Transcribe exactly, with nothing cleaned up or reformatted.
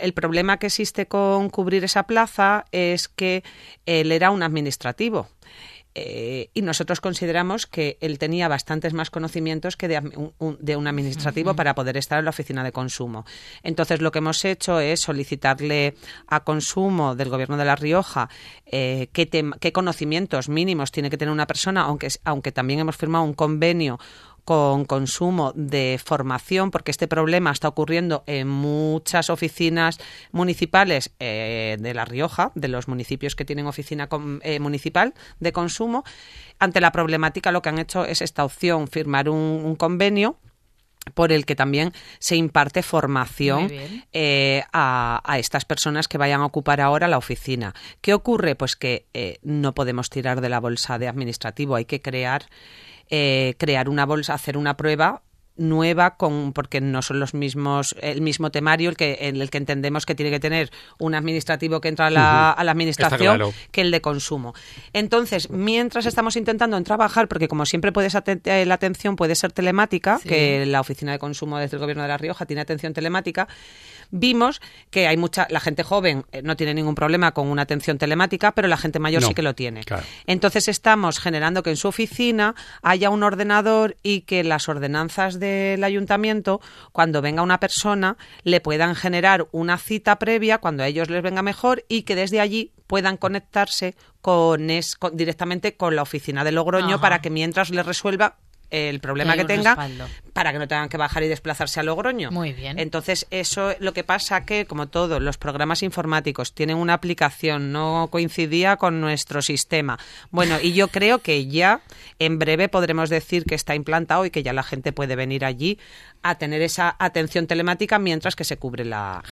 el problema que existe con cubrir esa plaza es que él era un administrativo. Eh, y nosotros consideramos que él tenía bastantes más conocimientos que de un, un, de un administrativo uh-huh. para poder estar en la oficina de consumo. Entonces, lo que hemos hecho es solicitarle a Consumo del Gobierno de La Rioja eh, qué, tem- qué conocimientos mínimos tiene que tener una persona, aunque, aunque también hemos firmado un convenio con Consumo de formación, porque este problema está ocurriendo en muchas oficinas municipales eh, de La Rioja, de los municipios que tienen oficina con, eh, municipal de consumo. Ante la problemática, lo que han hecho es esta opción, firmar un, un convenio por el que también se imparte formación eh, a, a estas personas que vayan a ocupar ahora la oficina. ¿Qué ocurre? Pues que eh, no podemos tirar de la bolsa de administrativo, hay que crear Eh, crear una bolsa, hacer una prueba nueva con porque no son los mismos el mismo temario el que en el que entendemos que tiene que tener un administrativo que entra a la, uh-huh. a la administración claro. que el de consumo. Entonces, mientras estamos intentando en trabajar, porque como siempre puedes aten- la atención puede ser telemática, sí. que la oficina de consumo desde el Gobierno de La Rioja tiene atención telemática, vimos que hay mucha la gente joven eh, no tiene ningún problema con una atención telemática, pero la gente mayor no, sí que lo tiene. Claro. Entonces estamos generando que en su oficina haya un ordenador y que las ordenanzas del ayuntamiento, cuando venga una persona, le puedan generar una cita previa cuando a ellos les venga mejor y que desde allí puedan conectarse con, es, con directamente con la oficina de Logroño. Ajá. Para que mientras les resuelva el problema que tenga, respaldo. Para que no tengan que bajar y desplazarse a Logroño. Muy bien. Entonces, eso lo que pasa que, como todo, los programas informáticos tienen una aplicación, no coincidía con nuestro sistema. Bueno, y yo creo que ya en breve podremos decir que está implantado y que ya la gente puede venir allí a tener esa atención telemática mientras que se cubre la